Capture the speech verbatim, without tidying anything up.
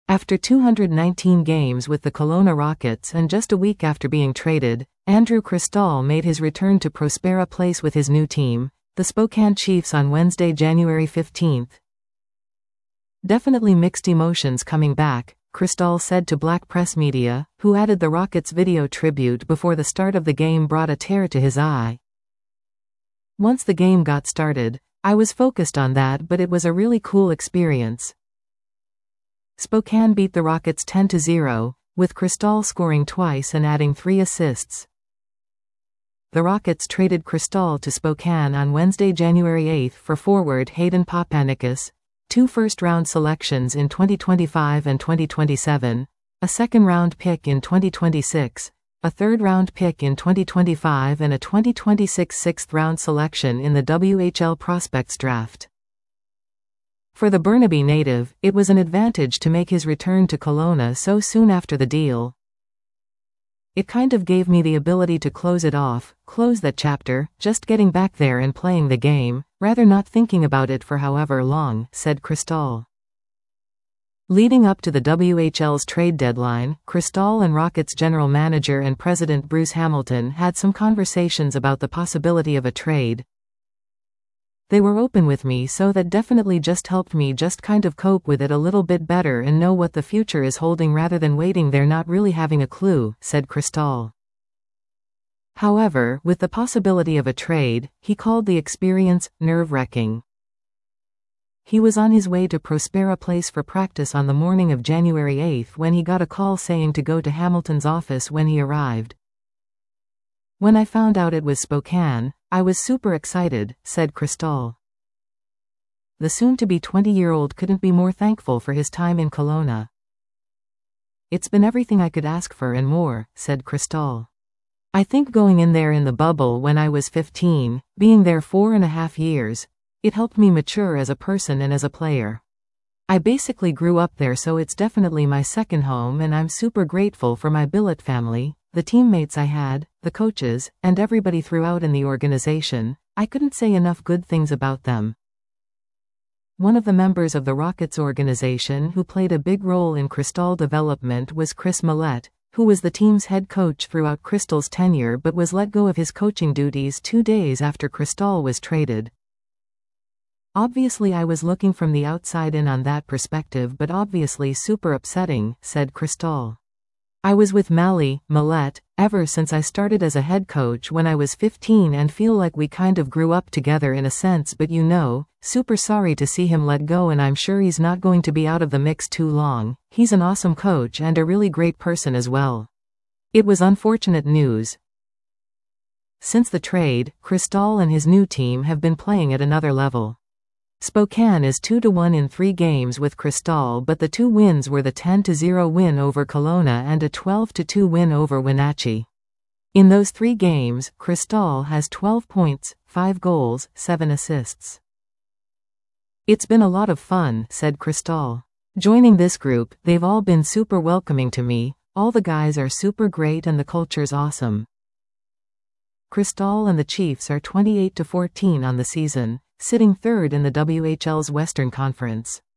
After two hundred nineteen games with the Kelowna Rockets and just a week after being traded, Andrew Cristall made his return to Prospera Place with his new team, the Spokane Chiefs, on Wednesday, January fifteenth. "Definitely mixed emotions coming back," Cristall said to Black Press Media, who added the Rockets' video tribute before the start of the game brought a tear to his eye. "Once the game got started, I was focused on that, but it was a really cool experience." Spokane beat the Rockets ten to zero, with Cristall scoring twice and adding three assists. The Rockets traded Cristall to Spokane on Wednesday, January eighth for forward Hayden Papanickas, two first-round selections in twenty twenty-five and twenty twenty-seven, a second-round pick in twenty twenty-six, a third-round pick in twenty twenty-five and a twenty twenty-six sixth-round selection in the W H L Prospects Draft. For the Burnaby native, it was an advantage to make his return to Kelowna so soon after the deal. "It kind of gave me the ability to close it off, close that chapter, just getting back there and playing the game, rather not thinking about it for however long," said Cristall. Leading up to the W H L's trade deadline, Cristall and Rockets general manager and president Bruce Hamilton had some conversations about the possibility of a trade. "They were open with me, so that definitely just helped me just kind of cope with it a little bit better and know what the future is holding rather than waiting there not really having a clue," said Cristall. However, with the possibility of a trade, he called the experience nerve-wracking. He was on his way to Prospera Place for practice on the morning of January eighth when he got a call saying to go to Hamilton's office when he arrived. "When I found out it was Spokane, I was super excited," said Cristall. The soon-to-be twenty-year-old couldn't be more thankful for his time in Kelowna. "It's been everything I could ask for and more," said Cristall. "I think going in there in the bubble when I was fifteen, being there four and a half years, it helped me mature as a person and as a player. I basically grew up there, so it's definitely my second home, and I'm super grateful for my billet family, the teammates I had, the coaches, and everybody throughout in the organization. I couldn't say enough good things about them." One of the members of the Rockets organization who played a big role in Cristall development was Chris Millette, who was the team's head coach throughout Cristall's tenure but was let go of his coaching duties two days after Cristall was traded. "Obviously I was looking from the outside in on that perspective, but obviously super upsetting," said Cristall. "I was with Mally, Millette, ever since I started as a head coach when I was fifteen and feel like we kind of grew up together in a sense, but you know, super sorry to see him let go, and I'm sure he's not going to be out of the mix too long. He's an awesome coach and a really great person as well. It was unfortunate news." Since the trade, Cristall and his new team have been playing at another level. Spokane is two to one in three games with Cristall, but the two wins were the ten to zero win over Kelowna and a twelve to two win over Wenatchee. In those three games, Cristall has twelve points, five goals, seven assists. "It's been a lot of fun," said Cristall. "Joining this group, they've all been super welcoming to me, all the guys are super great and the culture's awesome." Cristall and the Chiefs are twenty-eight to fourteen on the season, sitting third in the W H L's Western Conference.